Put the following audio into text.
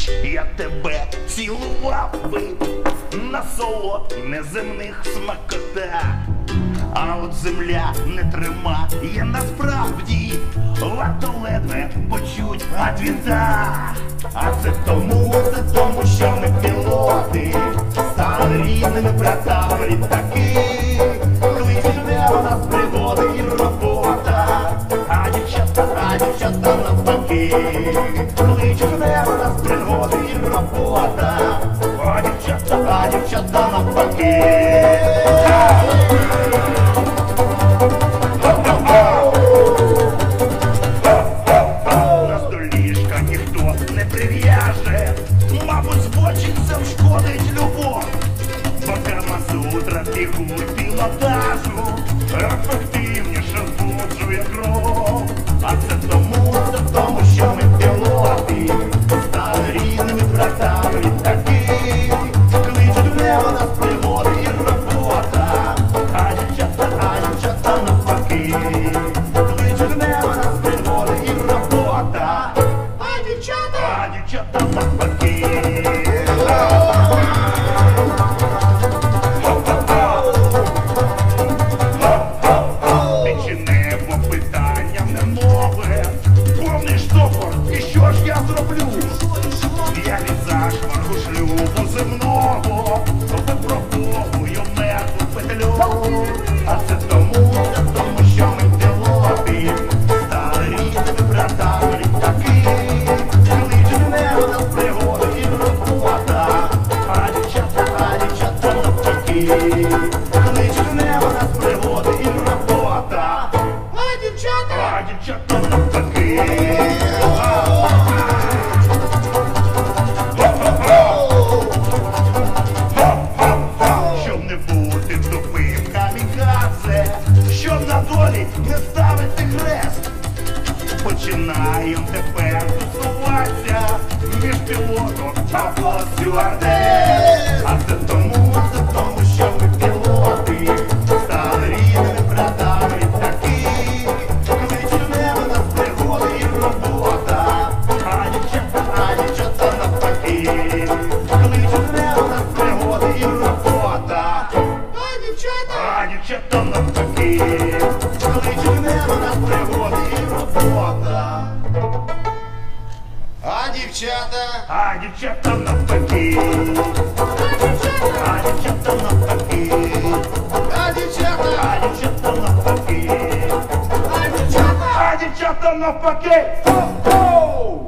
ніч я тебе цілував би на солод неземних смакота. А от земля не тримає насправді, варто ледве почуть адвінта. А це тому, що ми пілоти стали рідними братами літаки. Кличуть небо нас пригоди і робота, а дівчата навпаки. Кличуть небо нас пригоди і робота, а дівчата навпаки. Нас до ліжка ніхто не прив'яже, мабуть, збочинцям шкодить любов. Бо Камасутра піхуть пілотажу ефективніше збуджує кров. А це тому, що ми пілоти стали рідними братами літаки. Кличуть в небо нас пригоди і робота, а дівчата навпаки. Кличуть в небо нас пригоди і робота, а дівчата навпаки. Ти чи небо питанням не нове, повний штопор, і що ж я зроблю? Я від зашмарку шлюбу земного випробовую мертву петлю. А це тому, що ми пілоти стали рідними братами літаки. Кличуть в небо нас пригоди і робота, а дівчата навпаки. Кличуть в небо нас пригоди і робота, а дівчата навпаки. Щоб не бути тупим камікадзе, щоб на долі не ставити хрест, починаєм тепер тусуватися між пілотом та стюардес. А це тому, що ми пілоти стали рідними братами літаки. Кличуть в небо нас пригоди і робота, а дівчата навпаки. Кличуть в небо нас пригоди і робота, а дівчата навпаки. Кличуть в небо нас пригоди і робота, А дівчата? а дівчата навпаки. А дівчата навпаки. А дівчата? А дівчата навпаки. А дівчата? А дівчата навпаки. Хо-хо!